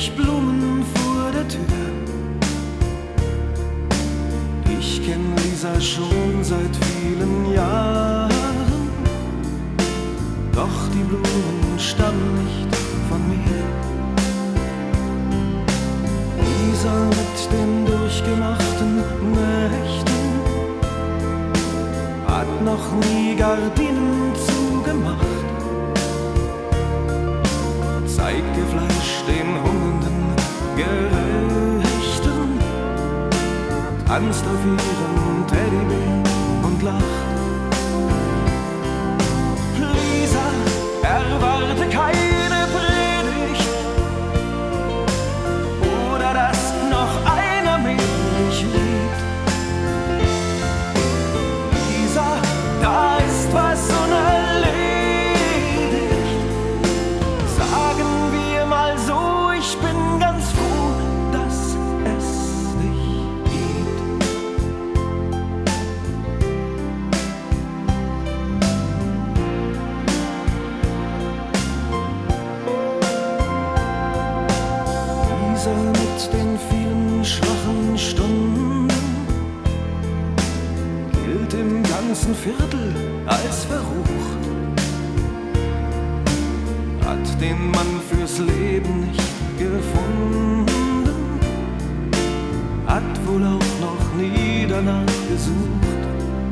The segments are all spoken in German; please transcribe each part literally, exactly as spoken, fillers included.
ich Blumen vor der Tür. Ich kenn Lisa schon seit vielen Jahren, doch die Blumen stammen nicht von mir. Lisa mit den durchgemachten Nächten hat noch nie Gardinen zugemacht, zeigt ihr Fleisch den hungernden Gerechten, tanzt auf ihrem Teddybär und lacht. Lisa, erwarte keine Predigt oder dass noch einer mich liebt. Lisa, da ist was unerledigt. Sagen wir mal so, ich bin ganz froh, dass es dich gibt. Lisa mit den vielen schwachen Stunden gilt im ganzen Viertel als verrucht, hat den Mann fürs Leben nicht gefunden, hat wohl auch noch nie danach gesucht.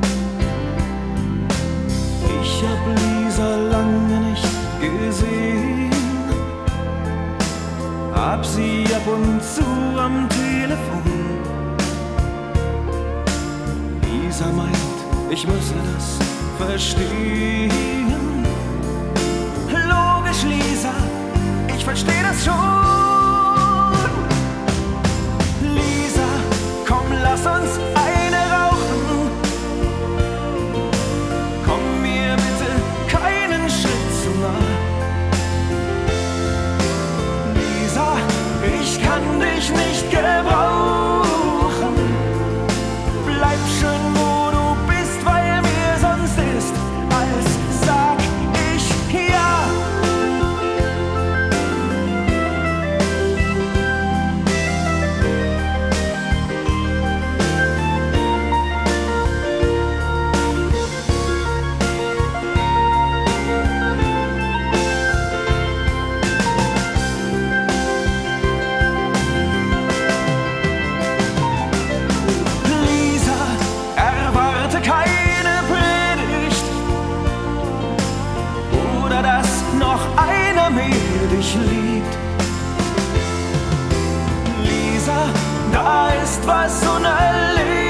Ich hab Lisa lange nicht gesehen, hab sie ab und zu am Telefon. Lisa meint, ich müsse das verstehen. Logisch, Lisa, ich versteh das schon. Lisa, komm, lass uns eine rauchen. Komm mir bitte keinen Schritt zu nah. Lisa, ich kann dich nicht gebrauchen. Bleib schön, wo du bist, weil mir sonst ist, als sag ich ja. Lisa, erwarte keine Predigt oder dass noch einer mehr dich liebt. Lisa, da ist was unerledigt.